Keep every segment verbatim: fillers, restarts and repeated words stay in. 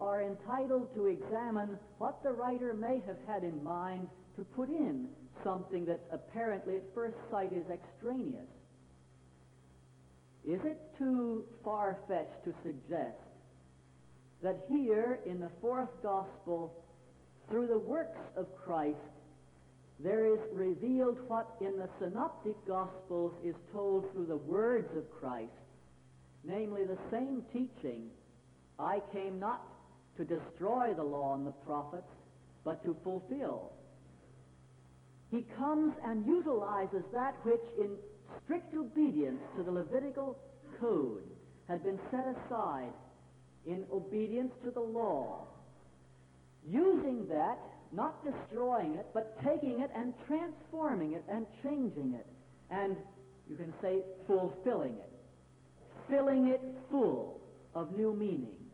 are entitled to examine what the writer may have had in mind to put in something that apparently at first sight is extraneous. Is it too far-fetched to suggest that here in the fourth gospel, through the works of Christ, there is revealed what in the synoptic gospels is told through the words of Christ, namely the same teaching, I came not to destroy the law and the prophets, but to fulfill. He comes and utilizes that which in strict obedience to the Levitical code had been set aside in obedience to the law, using that, not destroying it, but taking it and transforming it and changing it, and you can say fulfilling it, filling it full of new meaning.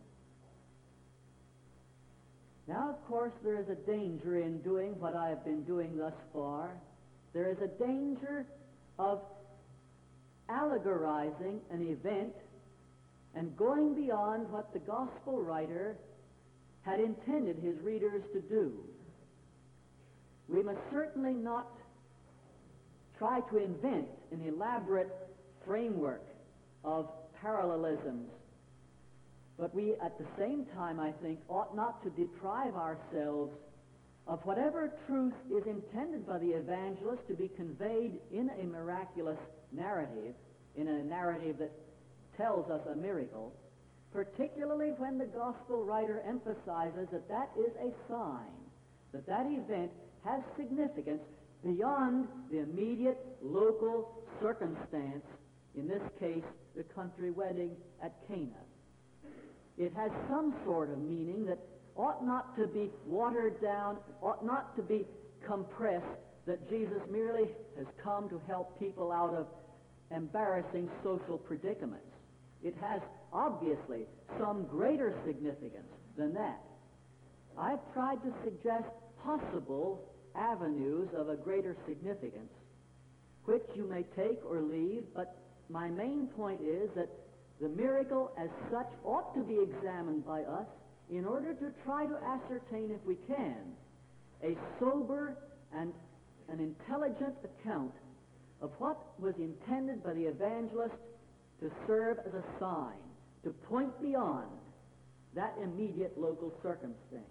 Now, of course, there is a danger in doing what I have been doing thus far. There is a danger of allegorizing an event and going beyond what the gospel writer had intended his readers to do. We must certainly not try to invent an elaborate framework of parallelisms, but we at the same time, I think, ought not to deprive ourselves of whatever truth is intended by the evangelist to be conveyed in a miraculous narrative, in a narrative that tells us a miracle, particularly when the gospel writer emphasizes that that is a sign, that that event has significance beyond the immediate local circumstance, in this case, the country wedding at Cana. It has some sort of meaning that ought not to be watered down, ought not to be compressed, that Jesus merely has come to help people out of embarrassing social predicaments. It has obviously some greater significance than that. I've tried to suggest possible avenues of a greater significance, which you may take or leave, but my main point is that the miracle as such ought to be examined by us in order to try to ascertain, if we can, a sober and an intelligent account of what was intended by the evangelist to serve as a sign, to point beyond that immediate local circumstance.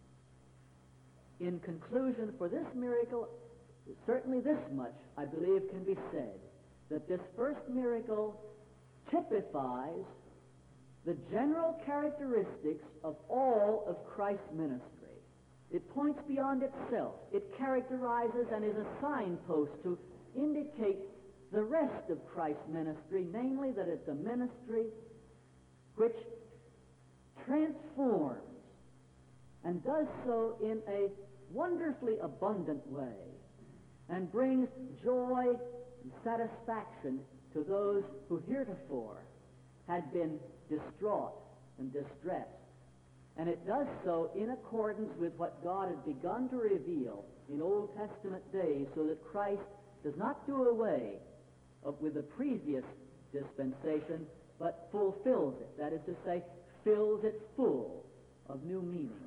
In conclusion, for this miracle, certainly this much, I believe, can be said, that this first miracle typifies the general characteristics of all of Christ's ministry. It points beyond itself. It characterizes and is a signpost to indicate the rest of Christ's ministry, namely that it's a ministry which transforms and does so in a wonderfully abundant way and brings joy and satisfaction to those who heretofore had been distraught and distressed. And it does so in accordance with what God had begun to reveal in Old Testament days, so that Christ does not do away of, with the previous dispensation, but fulfills it. That is to say, fills it full of new meaning.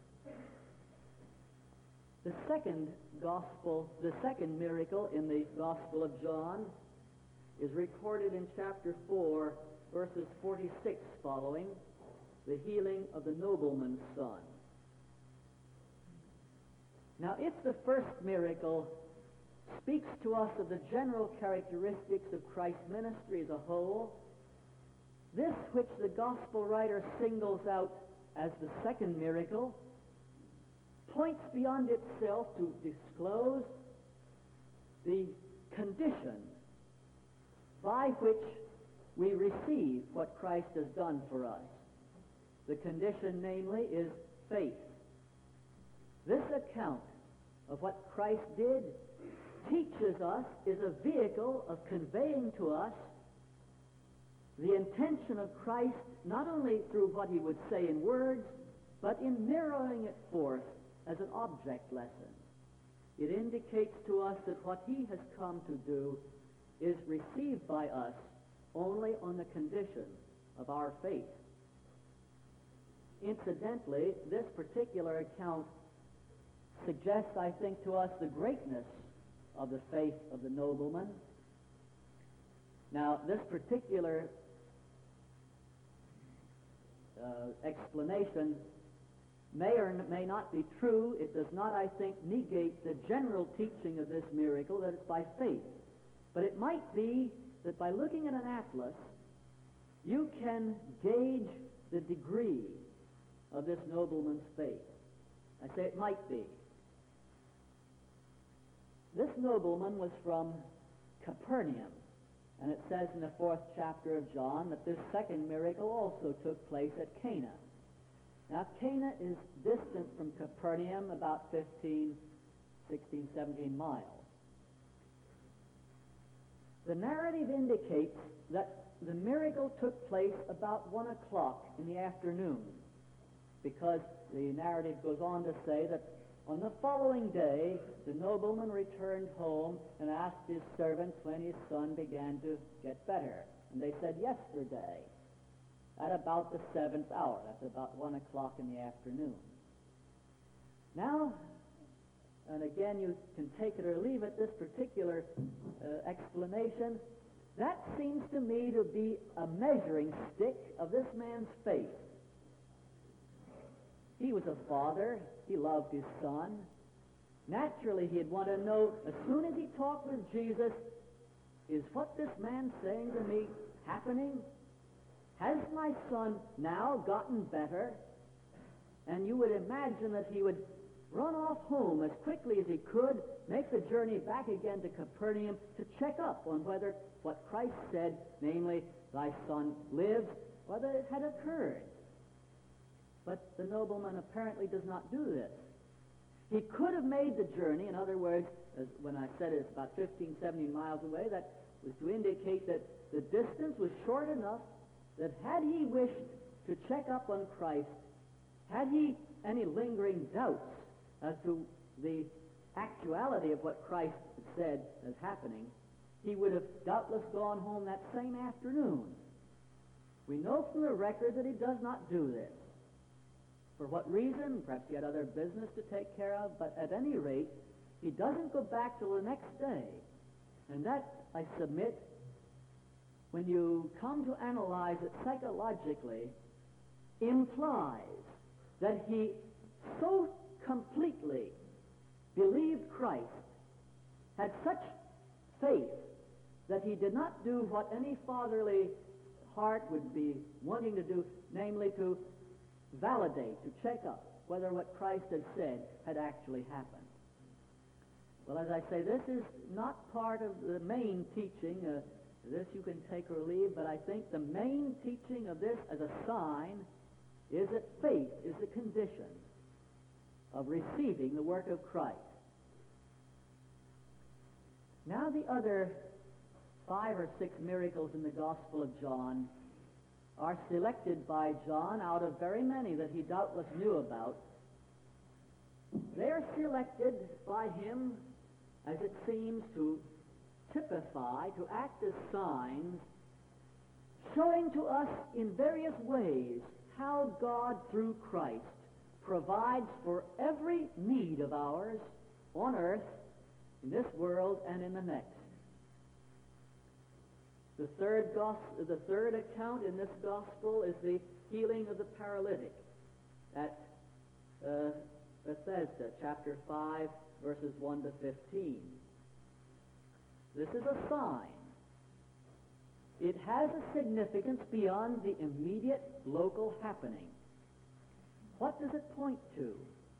The second gospel, the second miracle in the Gospel of John is recorded in chapter four, verses forty-six following, the healing of the nobleman's son. Now, if the first miracle speaks to us of the general characteristics of Christ's ministry as a whole, this which the gospel writer singles out as the second miracle points beyond itself to disclose the condition by which we receive what Christ has done for us. The condition, namely, is faith. This account of what Christ did teaches us, is a vehicle of conveying to us the intention of Christ, not only through what he would say in words, but in mirroring it forth as an object lesson. It indicates to us that what he has come to do is received by us only on the condition of our faith. In Incidentally, this particular account suggests, I think, to us the greatness of the faith of the nobleman. Now, this particular uh, explanation may or may not be true. It does not, I think, negate the general teaching of this miracle, that it's by faith. But it might be that by looking at an atlas, you can gauge the degree of this nobleman's faith. I say it might be. This nobleman was from Capernaum, and it says in the fourth chapter of John that this second miracle also took place at Cana. Now, Cana is distant from Capernaum about fifteen, sixteen, seventeen miles. The narrative indicates that the miracle took place about one o'clock in the afternoon, because the narrative goes on to say that on the following day, the nobleman returned home and asked his servants when his son began to get better. And they said, yesterday, at about the seventh hour. That's about one o'clock in the afternoon. Now, and again, you can take it or leave it, this particular uh, explanation, that seems to me to be a measuring stick of this man's faith. He was a father. He loved his son. Naturally, he'd want to know, as soon as he talked with Jesus, is what this man's saying to me happening? Has my son now gotten better? And you would imagine that he would run off home as quickly as he could, make the journey back again to Capernaum to check up on whether what Christ said, namely, thy son lives, whether it had occurred. But the nobleman apparently does not do this. He could have made the journey. In other words, as when I said it's about fifteen, seventeen miles away, that was to indicate that the distance was short enough that had he wished to check up on Christ, had he any lingering doubts as to the actuality of what Christ said as happening, he would have doubtless gone home that same afternoon. We know from the record that he does not do this. For what reason? Perhaps he had other business to take care of, but at any rate, he doesn't go back till the next day. And that, I submit, when you come to analyze it psychologically, implies that he so completely believed Christ, had such faith, that he did not do what any fatherly heart would be wanting to do, namely to validate, to check up whether what Christ had said had actually happened. Well, as I say, this is not part of the main teaching. Uh, this you can take or leave, but I think the main teaching of this as a sign is that faith is the condition of receiving the work of Christ. Now the other five or six miracles in the Gospel of John are selected by John out of very many that he doubtless knew about. They are selected by him, as it seems, to typify, to act as signs, showing to us in various ways how God, through Christ, provides for every need of ours on earth, in this world, and in the next. The third, gos- the third account in this gospel is the healing of the paralytic at uh, Bethesda, chapter five, verses one to fifteen. This is a sign. It has a significance beyond the immediate local happening. What does it point to?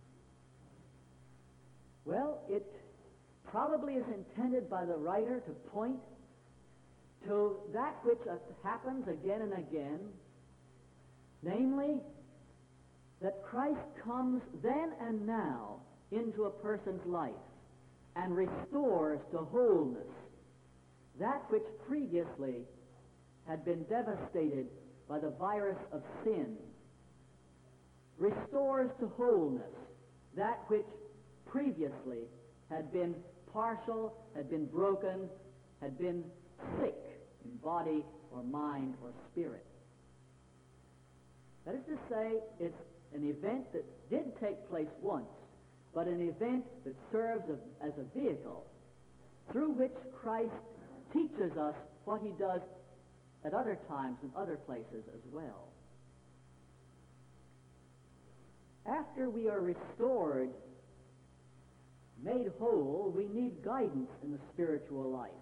Well, it probably is intended by the writer to point to that which happens again and again, namely, that Christ comes then and now into a person's life and restores to wholeness that which previously had been devastated by the virus of sin, restores to wholeness that which previously had been partial, had been broken, had been sick in body or mind or spirit. That is to say, it's an event that did take place once, but an event that serves a, as a vehicle through which Christ teaches us what he does at other times and other places as well. After we are restored, made whole, we need guidance in the spiritual life.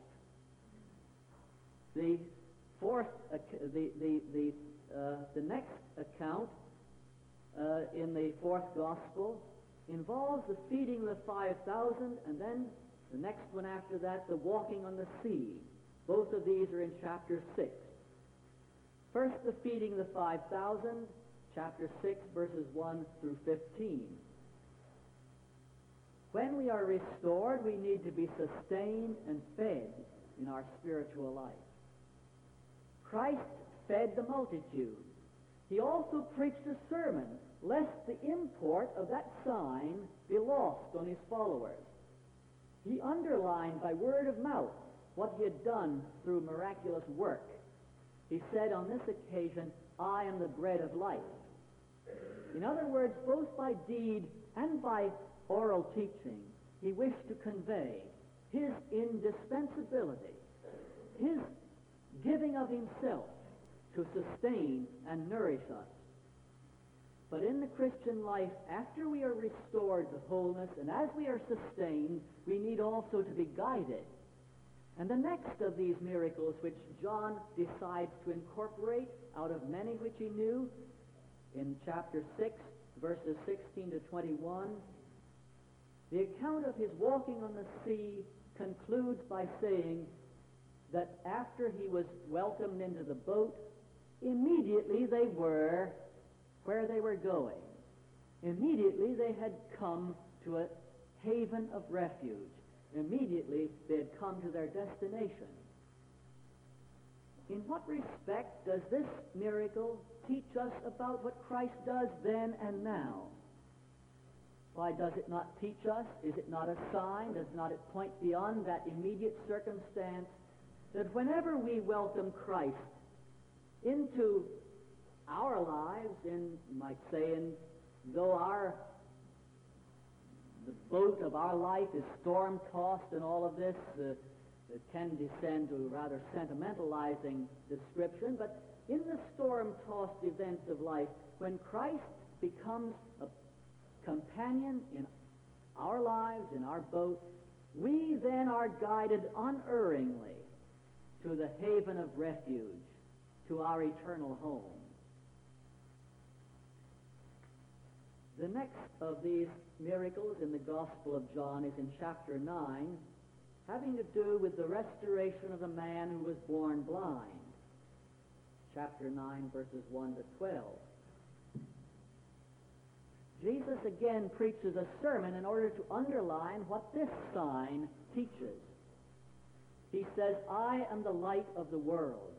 The fourth, uh, the the the uh, the next account uh, in the fourth gospel involves the feeding of the five thousand, and then the next one after that, the walking on the sea. Both of these are in chapter six. First, the feeding of the five thousand, chapter six, verses one through fifteen. When we are restored, we need to be sustained and fed in our spiritual life. Christ fed the multitude. He also preached a sermon, lest the import of that sign be lost on his followers. He underlined by word of mouth what he had done through miraculous work. He said on this occasion, "I am the bread of life." In other words, both by deed and by oral teaching, he wished to convey his indispensability, his giving of himself to sustain and nourish us. But in the Christian life, after we are restored to wholeness and as we are sustained, we need also to be guided. And the next of these miracles which John decides to incorporate out of many which he knew, in chapter six, verses sixteen to twenty-one, the account of his walking on the sea concludes by saying that after he was welcomed into the boat, immediately they were where they were going. Immediately they had come to a haven of refuge. Immediately they had come to their destination. In what respect does this miracle teach us about what Christ does then and now? Why does it not teach us? Is it not a sign? Does not it point beyond that immediate circumstance that whenever we welcome Christ into our lives, in, you might say, in, though our the boat of our life is storm-tossed and all of this, uh, it can descend to a rather sentimentalizing description, but in the storm-tossed events of life, when Christ becomes a companion in our lives, in our boat, we then are guided unerringly to the haven of refuge, to our eternal home. The next of these miracles in the Gospel of John is in chapter nine, having to do with the restoration of the man who was born blind. Chapter nine, verses one to twelve. Jesus again preaches a sermon in order to underline what this sign teaches. He says, "I am the light of the world."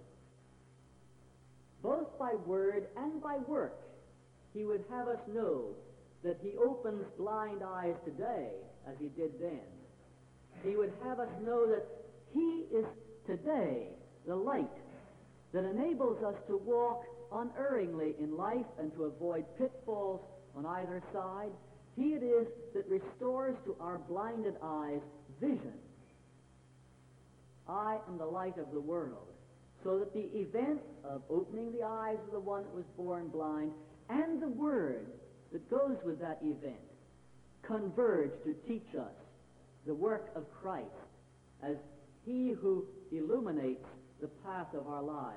Both by word and by work, he would have us know that he opens blind eyes today as he did then. He would have us know that he is today the light that enables us to walk unerringly in life and to avoid pitfalls on either side. He it is that restores to our blinded eyes vision. I am the light of the world. So that the event of opening the eyes of the one that was born blind and the word that goes with that event converge to teach us the work of Christ as he who illuminates the path of our lives.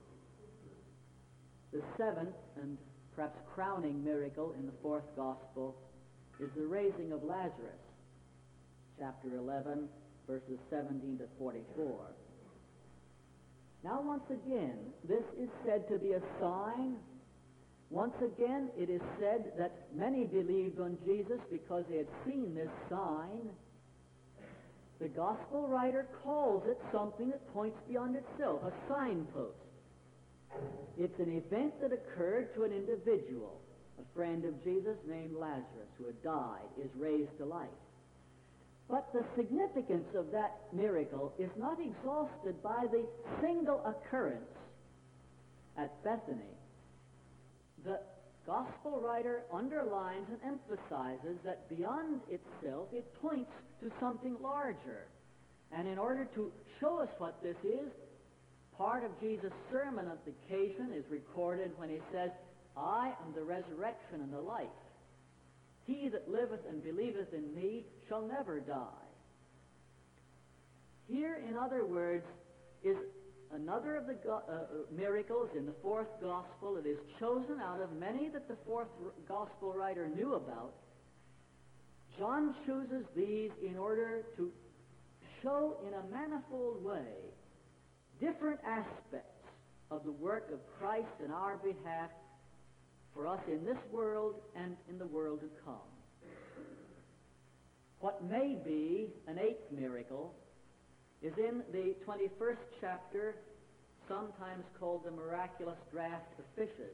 The seventh and perhaps crowning miracle in the fourth gospel is the raising of Lazarus, chapter eleven, verses seventeen to forty-four. Now, once again, this is said to be a sign. Once again, it is said that many believed on Jesus because they had seen this sign. The gospel writer calls it something that points beyond itself, a signpost. It's an event that occurred to an individual. A friend of Jesus named Lazarus, who had died, is raised to life. But the significance of that miracle is not exhausted by the single occurrence at Bethany. The gospel gospel writer underlines and emphasizes that beyond itself it points to something larger. And in order to show us what this is, part of Jesus' sermon on the occasion is recorded when he says, I am the resurrection and the life. He that liveth and believeth in me shall never die. Here, in other words, is another of the go- uh, miracles in the fourth gospel. It is chosen out of many that the fourth r- gospel writer knew about. John chooses these in order to show in a manifold way different aspects of the work of Christ in our behalf for us in this world and in the world to come. What may be an eighth miracle is in the twenty-first chapter, sometimes called the miraculous draught of fishes.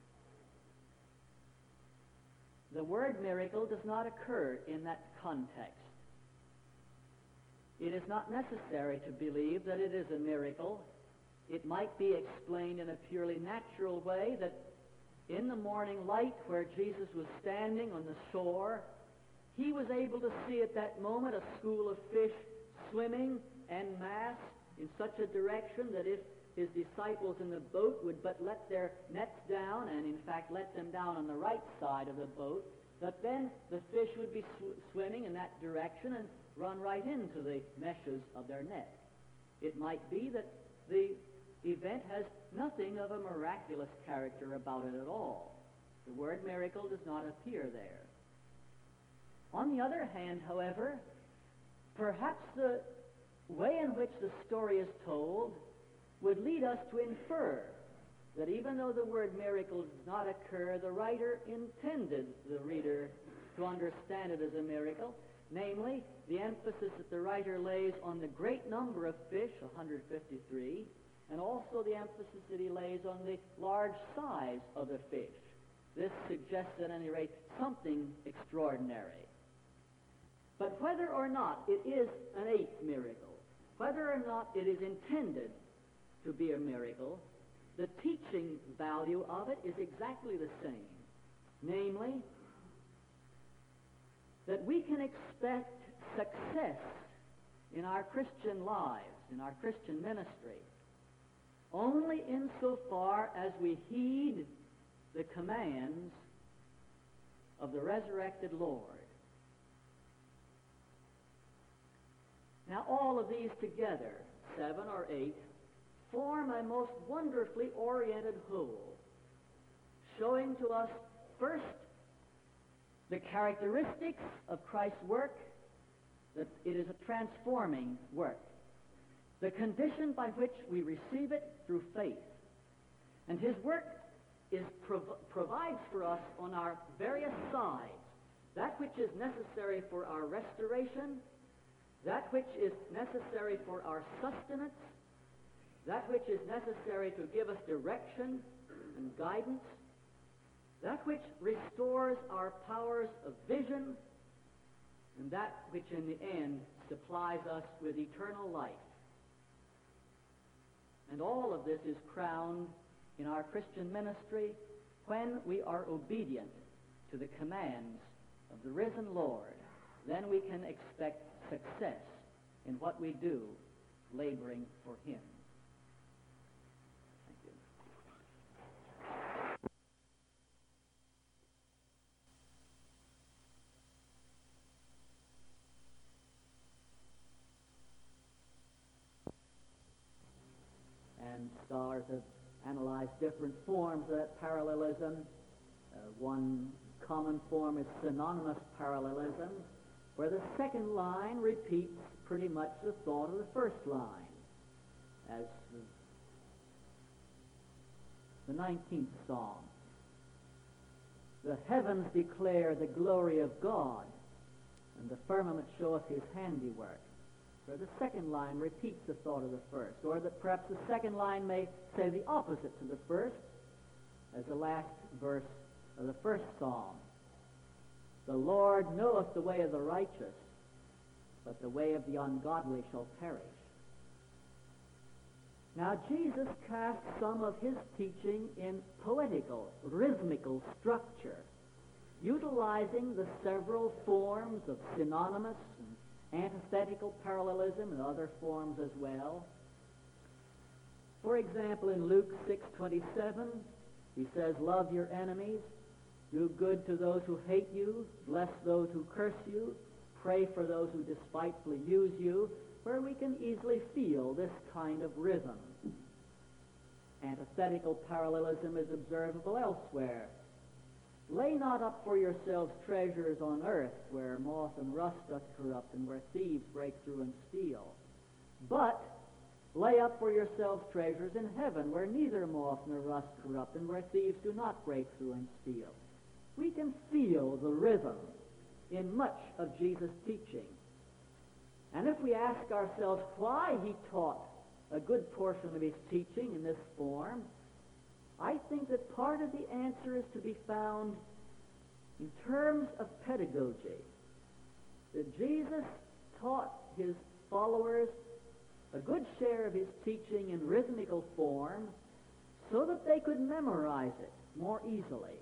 The word miracle does not occur in that context. It is not necessary to believe that it is a miracle. It might be explained in a purely natural way that in the morning light where Jesus was standing on the shore, he was able to see at that moment a school of fish swimming en masse in such a direction that if his disciples in the boat would but let their nets down, and in fact let them down on the right side of the boat, that then the fish would be sw- swimming in that direction and run right into the meshes of their net. It might be that the event has nothing of a miraculous character about it at all. The word miracle does not appear there. On the other hand, however, perhaps the way in which the story is told would lead us to infer that even though the word miracle does not occur, the writer intended the reader to understand it as a miracle, namely, the emphasis that the writer lays on the great number of fish, one hundred fifty-three, and also the emphasis that he lays on the large size of the fish. This suggests, at any rate, something extraordinary. But whether or not it is an eighth miracle, whether or not it is intended to be a miracle, the teaching value of it is exactly the same. Namely, that we can expect success in our Christian lives, in our Christian ministry, only insofar as we heed the commands of the resurrected Lord. Now, all of these together, seven or eight, form a most wonderfully oriented whole, showing to us first the characteristics of Christ's work, that it is a transforming work, the condition by which we receive it through faith. And his work is prov- provides for us on our various sides that which is necessary for our restoration, that which is necessary for our sustenance, that which is necessary to give us direction and guidance, that which restores our powers of vision, and that which in the end supplies us with eternal life. And all of this is crowned in our Christian ministry when we are obedient to the commands of the risen Lord. Then we can expect success in what we do, laboring for him. Thank you. And scholars have analyzed different forms of that parallelism. Uh, one common form is synonymous parallelism, where the second line repeats pretty much the thought of the first line, as the nineteenth Psalm. The heavens declare the glory of God, and the firmament showeth his handiwork. Where the second line repeats the thought of the first, or that perhaps the second line may say the opposite to the first, as the last verse of the first Psalm. The Lord knoweth the way of the righteous, but the way of the ungodly shall perish. Now, Jesus cast some of his teaching in poetical, rhythmical structure, utilizing the several forms of synonymous and antithetical parallelism and other forms as well. For example, in Luke six twenty-seven, he says, "Love your enemies, do good to those who hate you, bless those who curse you, pray for those who despitefully use you," where we can easily feel this kind of rhythm. Antithetical parallelism is observable elsewhere. "Lay not up for yourselves treasures on earth, where moth and rust doth corrupt, and where thieves break through and steal. But lay up for yourselves treasures in heaven, where neither moth nor rust corrupt, and where thieves do not break through and steal." We can feel the rhythm in much of Jesus' teaching. And if we ask ourselves why he taught a good portion of his teaching in this form, I think that part of the answer is to be found in terms of pedagogy. That Jesus taught his followers a good share of his teaching in rhythmical form so that they could memorize it more easily.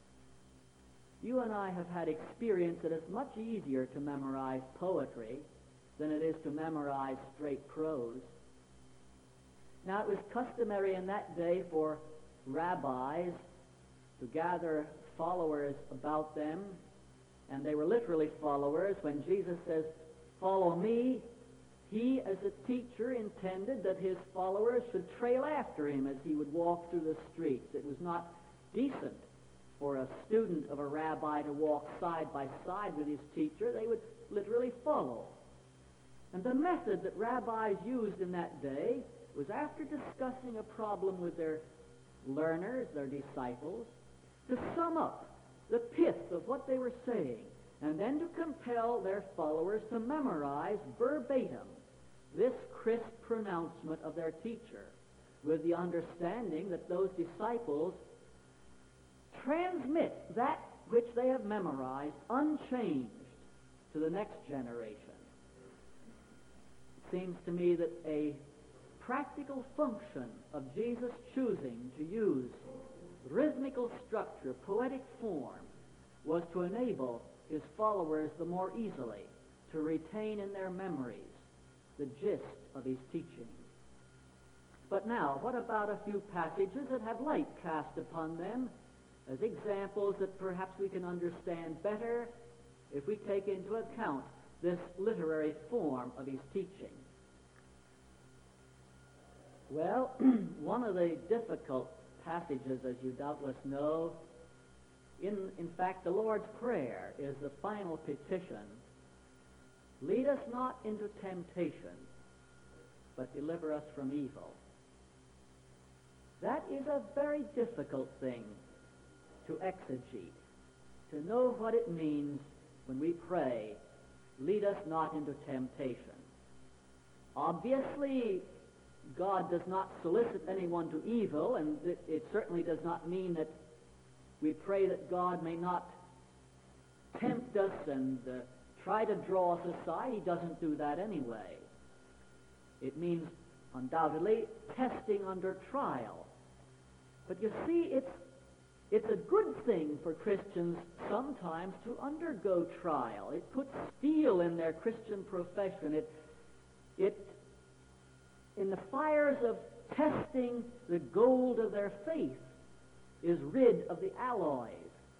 You and I have had experience that it's much easier to memorize poetry than it is to memorize straight prose. Now, it was customary in that day for rabbis to gather followers about them, and they were literally followers. When Jesus says, "Follow me," he, as a teacher, intended that his followers should trail after him as he would walk through the streets. It was not decent for a student of a rabbi to walk side by side with his teacher. They would literally follow. And the method that rabbis used in that day was, after discussing a problem with their learners, their disciples, to sum up the pith of what they were saying, and then to compel their followers to memorize verbatim this crisp pronouncement of their teacher, with the understanding that those disciples transmit that which they have memorized unchanged to the next generation. It seems to me that a practical function of Jesus choosing to use rhythmical structure, poetic form, was to enable his followers the more easily to retain in their memories the gist of his teaching. But now, what about a few passages that have light cast upon them as examples that perhaps we can understand better if we take into account this literary form of his teaching? Well, one of the difficult passages, as you doubtless know, in, in fact, the Lord's Prayer is the final petition. "Lead us not into temptation, but deliver us from evil." That is a very difficult thing to exegete, to know what it means when we pray, "Lead us not into temptation." Obviously, God does not solicit anyone to evil, and it, it certainly does not mean that we pray that God may not tempt us and uh, try to draw us aside. He doesn't do that anyway. It means, undoubtedly, testing under trial. But you see, it's, it's a good thing for Christians sometimes to undergo trial. It puts steel in their Christian profession. It, it in the fires of testing the gold of their faith, is rid of the alloys.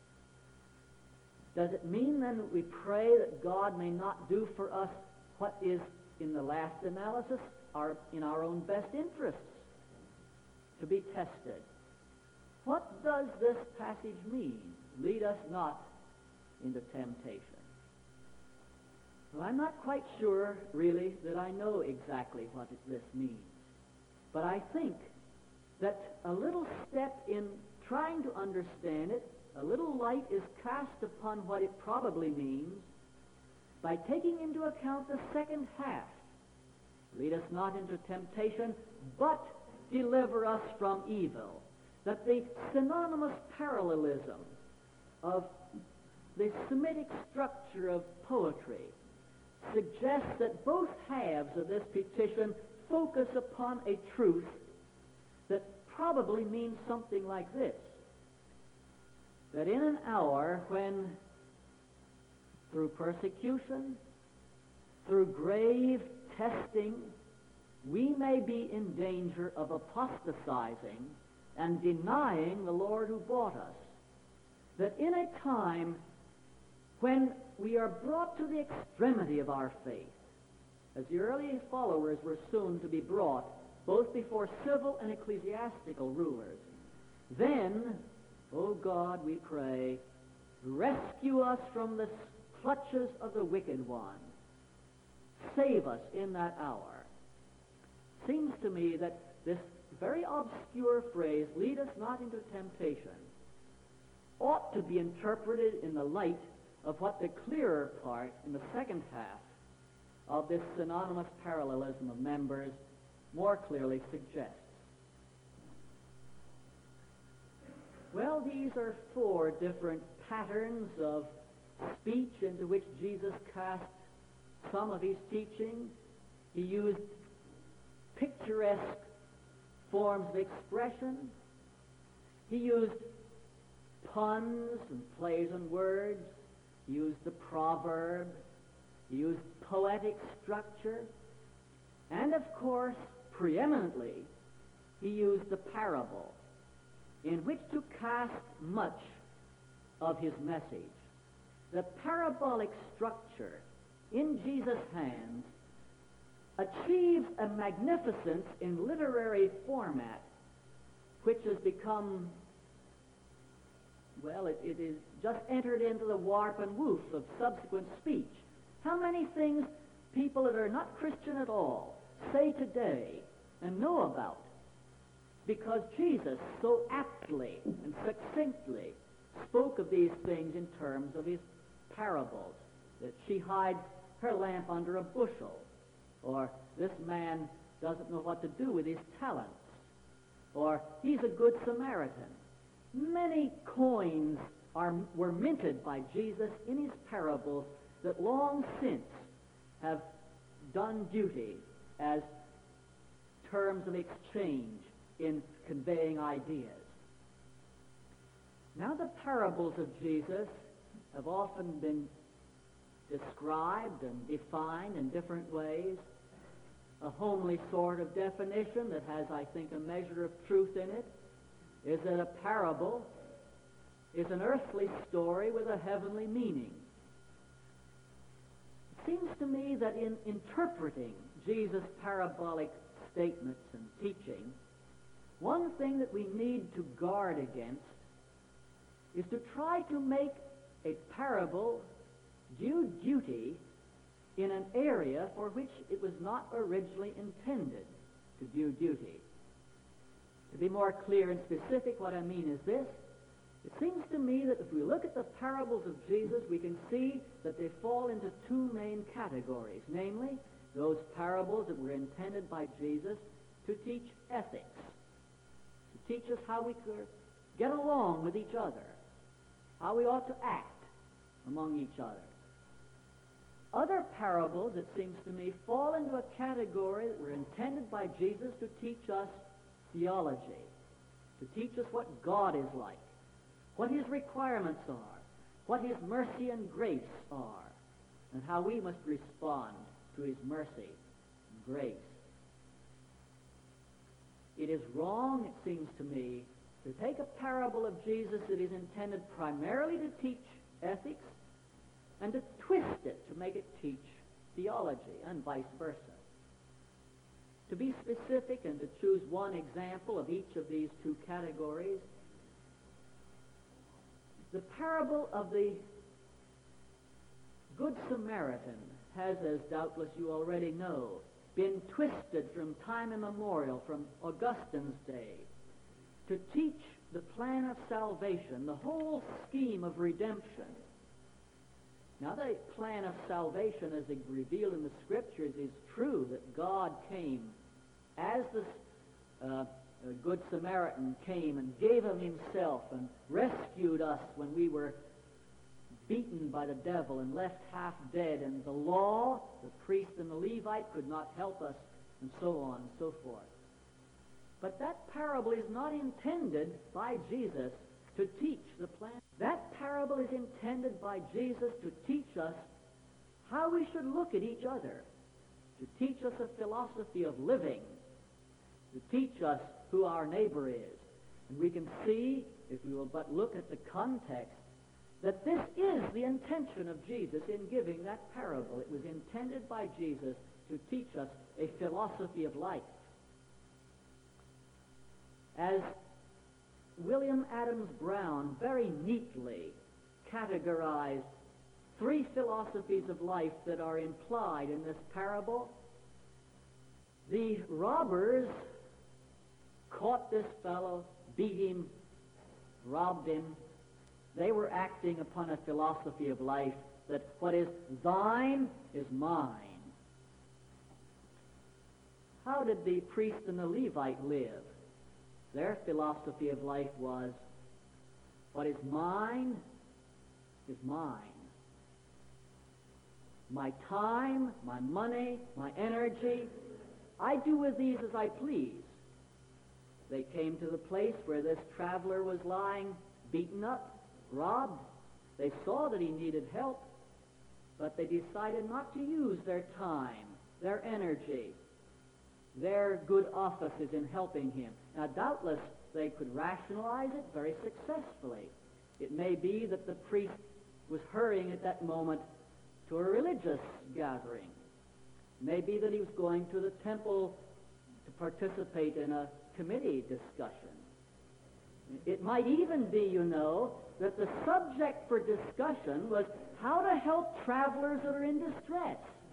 Does it mean then that we pray that God may not do for us what is, in the last analysis, our, in our own best interests, to be tested? What does this passage mean? Lead us not into temptation. Well, I'm not quite sure, really, that I know exactly what it, this means. But I think that a little step in trying to understand it, a little light is cast upon what it probably means by taking into account the second half. Lead us not into temptation, but deliver us from evil. That the synonymous parallelism of the Semitic structure of poetry suggests that both halves of this petition focus upon a truth that probably means something like this: that in an hour when, through persecution, through grave testing, we may be in danger of apostatizing and denying the Lord who bought us, that in a time when we are brought to the extremity of our faith, as the early followers were soon to be brought both before civil and ecclesiastical rulers, then, O God, we pray, rescue us from the clutches of the wicked one. Save us in that hour. Seems to me that this very obscure phrase, lead us not into temptation, ought to be interpreted in the light of what the clearer part in the second half of this synonymous parallelism of members more clearly suggests. Well, these are four different patterns of speech into which Jesus cast some of his teaching. He used picturesque forms of expression. He used puns and plays on words. He used the proverb. He used poetic structure. And, of course, preeminently, he used the parable, in which to cast much of his message. The parabolic structure in Jesus' hands achieves a magnificence in literary format which has become, well, it, it is just entered into the warp and woof of subsequent speech. How many things people that are not Christian at all say today and know about, because Jesus so aptly and succinctly spoke of these things in terms of his parables, that she hides her lamp under a bushel, or this man doesn't know what to do with his talents, or he's a good Samaritan. Many coins are, were minted by Jesus in his parables that long since have done duty as terms of exchange in conveying ideas. Now, the parables of Jesus have often been described and defined in different ways. A homely sort of definition that has, I think, a measure of truth in it is that a parable is an earthly story with a heavenly meaning. It seems to me that in interpreting Jesus' parabolic statements and teaching, one thing that we need to guard against is to try to make a parable do duty in an area for which it was not originally intended to do duty. To be more clear and specific, what I mean is this. It seems to me that if we look at the parables of Jesus, we can see that they fall into two main categories, namely, those parables that were intended by Jesus to teach ethics, to teach us how we could get along with each other, how we ought to act among each other. Other parables, it seems to me, fall into a category that were intended by Jesus to teach us theology, to teach us what God is like, what his requirements are, what his mercy and grace are, and how we must respond to his mercy and grace. It is wrong, it seems to me, to take a parable of Jesus that is intended primarily to teach ethics and to twist it to make it teach theology, and vice versa. To be specific and to choose one example of each of these two categories, the parable of the Good Samaritan has, as doubtless you already know, been twisted from time immemorial, from Augustine's day, to teach the plan of salvation, the whole scheme of redemption. Now, the plan of salvation as revealed in the Scriptures is true, that God came as the uh, Good Samaritan came and gave him himself and rescued us when we were beaten by the devil and left half dead. And the law, the priest and the Levite, could not help us and so on and so forth. But that parable is not intended by Jesus to teach the plan. That parable is intended by Jesus to teach us how we should look at each other, to teach us a philosophy of living, to teach us who our neighbor is. And we can see, if we will but look at the context, that this is the intention of Jesus in giving that parable. It was intended by Jesus to teach us a philosophy of life. As William Adams Brown very neatly categorized three philosophies of life that are implied in this parable, the robbers caught this fellow, beat him, robbed him. They were acting upon a philosophy of life that what is thine is mine. How did the priest and the Levite live? Their philosophy of life was, what is mine is mine. My time, my money, my energy, I do with these as I please. They came to the place where this traveler was lying, beaten up, robbed. They saw that he needed help, but they decided not to use their time, their energy, their good offices in helping him. Now, doubtless, they could rationalize it very successfully. It may be that the priest was hurrying at that moment to a religious gathering. It may be that he was going to the temple to participate in a committee discussion. It might even be, you know, that the subject for discussion was how to help travelers that are in distress.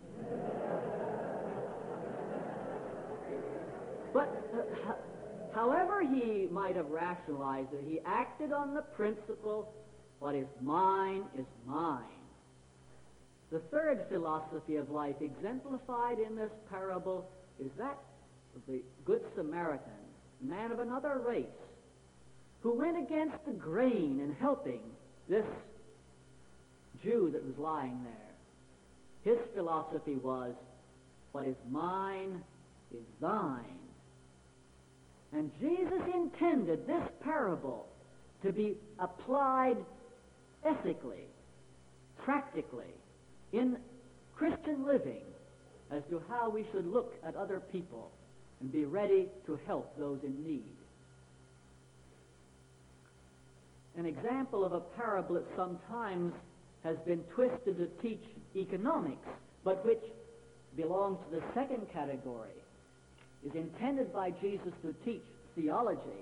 But uh, however he might have rationalized it, he acted on the principle, what is mine is mine. The third philosophy of life exemplified in this parable is that of the Good Samaritan, a man of another race, who went against the grain in helping this Jew that was lying there. His philosophy was, what is mine is thine. And Jesus intended this parable to be applied ethically, practically, in Christian living as to how we should look at other people and be ready to help those in need. An example of a parable that sometimes has been twisted to teach economics, but which belongs to the second category, is intended by Jesus to teach theology,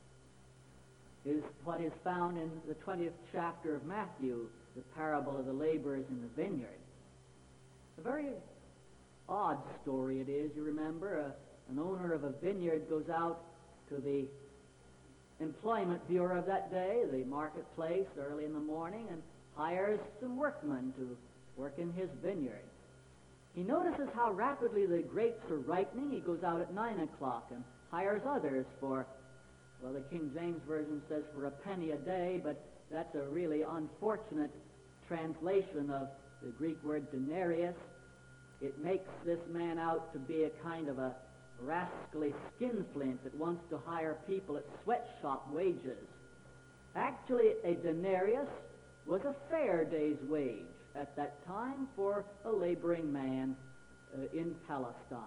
is what is found in the twentieth chapter of Matthew, the parable of the laborers in the vineyard. A very odd story it is. You remember, a, an owner of a vineyard goes out to the employment bureau of that day, the marketplace, early in the morning, and hires some workmen to work in his vineyard. He notices how rapidly the grapes are ripening. He goes out at nine o'clock and hires others for, well, the King James Version says for a penny a day, but that's a really unfortunate translation of the Greek word denarius. It makes this man out to be a kind of a rascally skinflint that wants to hire people at sweatshop wages. Actually, a denarius was a fair day's wage at that time for a laboring man uh, in Palestine.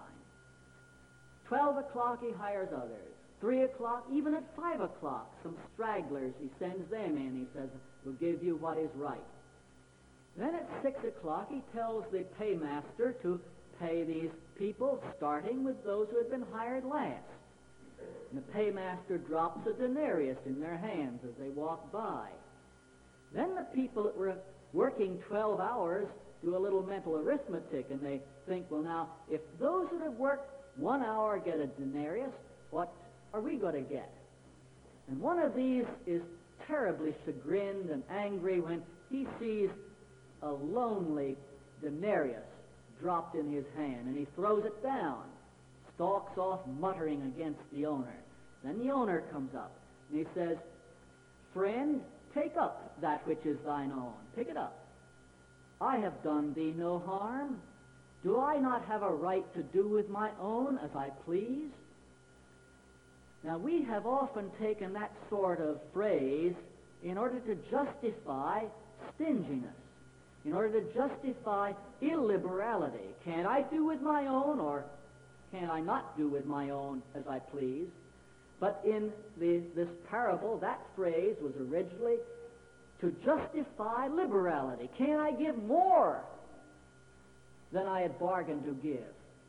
Twelve o'clock he hires others. Three o'clock, even at five o'clock, some stragglers, he sends them in. He says, we'll give you what is right. Then at six o'clock he tells the paymaster to pay these people, starting with those who had been hired last. And the paymaster drops a denarius in their hands as they walk by. Then the people that were working twelve hours do a little mental arithmetic, and they think, well, now, if those that have worked one hour get a denarius, what are we going to get? And one of these is terribly chagrined and angry when he sees a lonely denarius dropped in his hand, and he throws it down, stalks off muttering against the owner. Then the owner comes up, and he says, friend, take up that which is thine own. Pick it up. I have done thee no harm. Do I not have a right to do with my own as I please? Now, we have often taken that sort of phrase in order to justify stinginess, in order to justify illiberality. Can't I do with my own, or can I not do with my own as I please? But in the, this parable, that phrase was originally to justify liberality. Can I give more than I had bargained to give?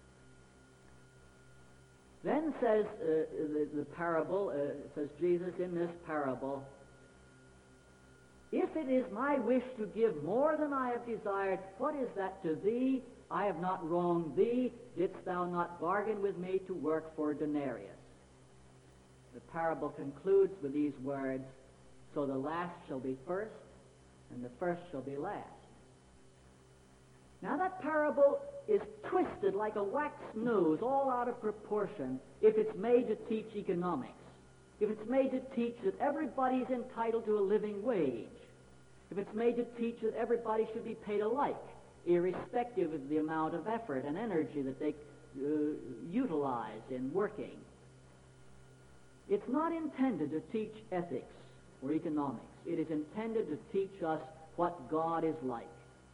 Then says uh, the, the parable, uh, says Jesus in this parable, if it is my wish to give more than I have desired, what is that to thee? I have not wronged thee. Didst thou not bargain with me to work for a denarius? The parable concludes with these words, so the last shall be first, and the first shall be last. Now that parable is twisted like a wax nose, all out of proportion, if it's made to teach economics, if it's made to teach that everybody's entitled to a living wage, if it's made to teach that everybody should be paid alike, irrespective of the amount of effort and energy that they uh, utilize in working. It's not intended to teach ethics or economics. It is intended to teach us what God is like.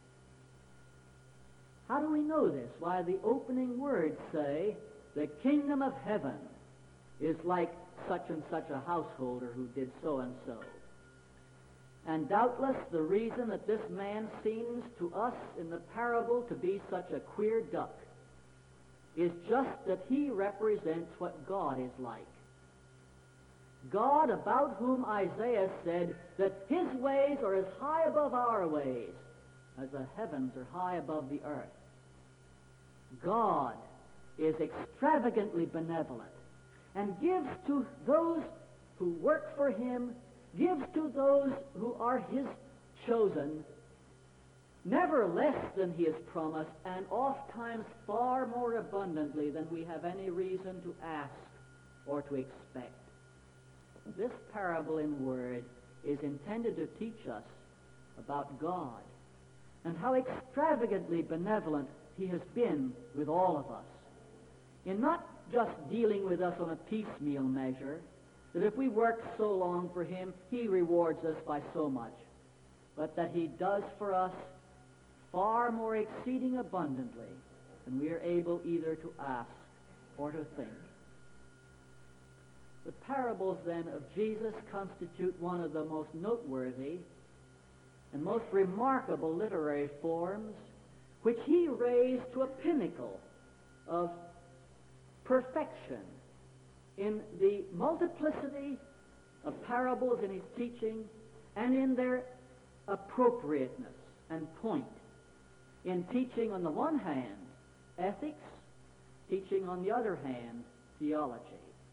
How do we know this? Why, the opening words say, the kingdom of heaven is like such and such a householder who did so and so. And doubtless the reason that this man seems to us in the parable to be such a queer duck is just that he represents what God is like. God, about whom Isaiah said that his ways are as high above our ways as the heavens are high above the earth. God is extravagantly benevolent and gives to those who work for him, gives to those who are his chosen, never less than he has promised, and oft times far more abundantly than we have any reason to ask or to expect. This parable in word is intended to teach us about God and how extravagantly benevolent he has been with all of us, in not just dealing with us on a piecemeal measure, that if we work so long for him, he rewards us by so much, but that he does for us far more exceeding abundantly than we are able either to ask or to think. The parables, then, of Jesus constitute one of the most noteworthy and most remarkable literary forms which he raised to a pinnacle of perfection in the multiplicity of parables in his teaching and in their appropriateness and point. In teaching on the one hand ethics, teaching on the other hand theology.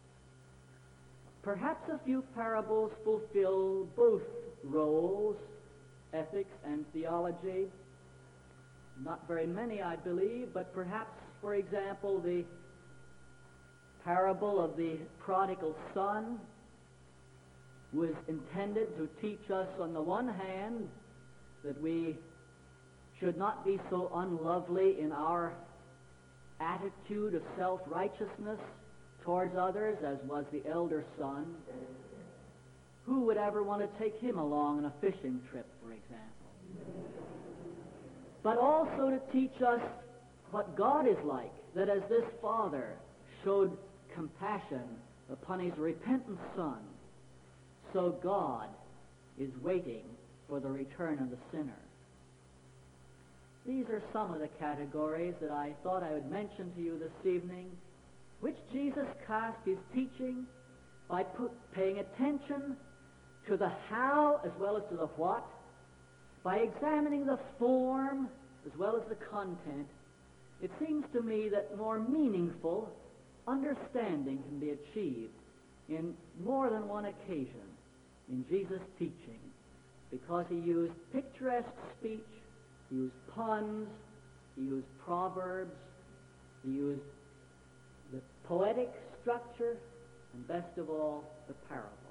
Perhaps a few parables fulfill both roles, ethics and theology. Not very many, I believe, but perhaps, for example, the parable of the prodigal son was intended to teach us, on the one hand, that we should not be so unlovely in our attitude of self-righteousness towards others as was the elder son. Who would ever want to take him along on a fishing trip, for example? But also to teach us what God is like, that as this father showed compassion upon his repentant son, so God is waiting for the return of the sinner. These are some of the categories that I thought I would mention to you this evening, which Jesus cast his teaching by put, paying attention to the how as well as to the what, by examining the form as well as the content. It seems to me that more meaningful understanding can be achieved in more than one occasion in Jesus' teaching, because he used picturesque speech, he used puns, he used proverbs, he used the poetic structure, and best of all, the parable.